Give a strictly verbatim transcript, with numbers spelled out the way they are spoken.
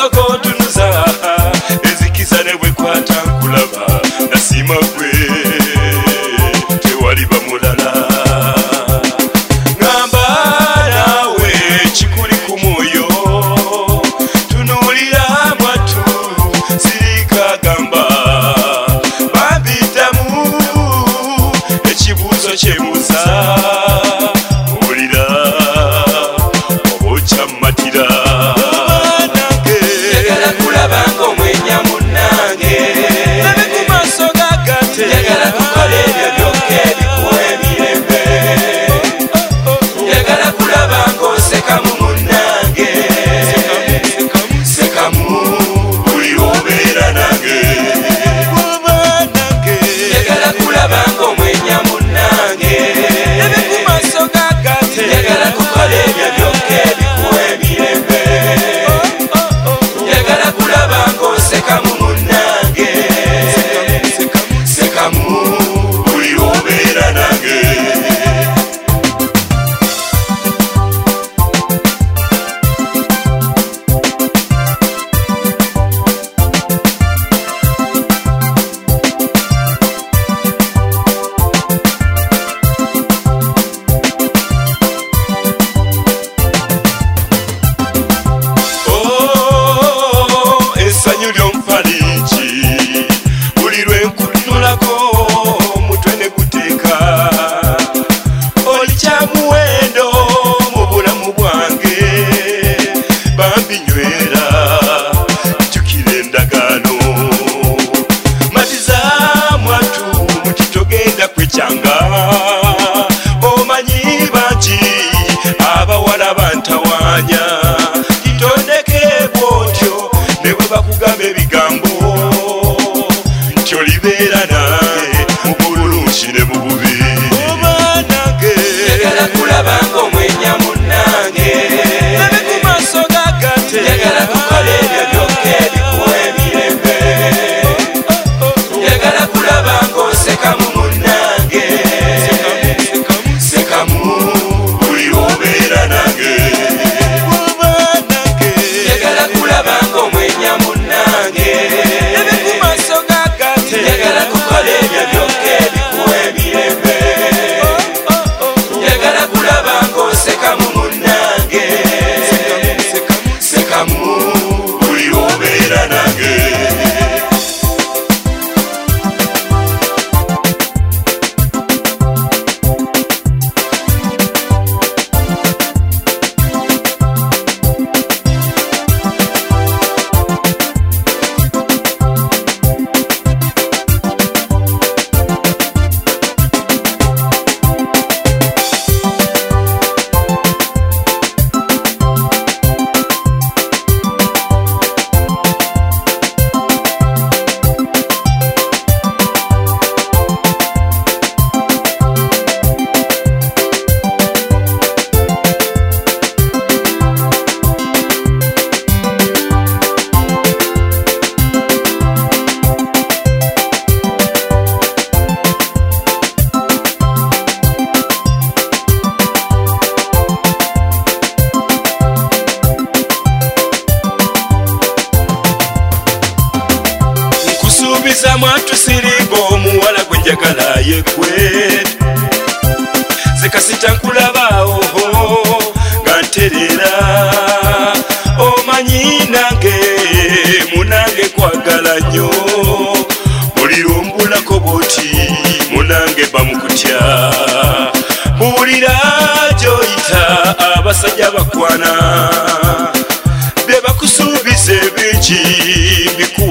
soko tunuza ezikiza ne bwe kwata nkulaba nasima gwe tewali bamulala ngamba nawe kikuli ku mwoyo tunuulira mwatu sirika gamba bambitamu ekibuuzo kyebuuza owulira oba okyamatira njagala kulaba ng'omwenya munnange nabe ku maaso gagate njagala kukola ebyo byokka ebikuwa emirembe njagala kulaba ng'osekamu munnange sekamu buli lw'obeera nange njagala kulaba ng'omwenya munnange nabe ku maaso gagate njagala kukola ebyo byokka ebikuwa emirembe njagala kulaba ng'osekamu munnange sekamu buli lw'obeera nange essanyu ly'omufaliji buli lwe nkutunulako omutwe ne guteeka oli kyamuwendo mu bulamu bwange bambinywera jjukira endagaano matiza mwatu muti togenda kwekyanga omanyi bangi abawala bantawaanya kitondeke bwotyo ne bwe bakugamba ebigambo nti olibeera nange mu bulungi ne mu bubi oba nange njagala kulaba ng'omwenya munnange nabe ku maaso gagate njagala kukola ebyo byokka ebikuwa emirembe njagala kulaba ng'osekamu munnange sekamu buli lw'obeera nange njagala kulaba ng'omwenya munnange nabe ku maaso gagate njagala kukola ebyo byokka ebikuwa emirembe njagala kulaba ng'osekamu munnange sekamu buli lw'obeera nange nkusuubiza mwatu siringa omuwala gwe njagala yekwe zekasita nkulabaawo nga nterera omanyi nange munange kwagala nnyo buli lwombulako bwoti munange bamukutya buwulira gy'oyita abasajja bakwana bye bakusuubiza ebingi biku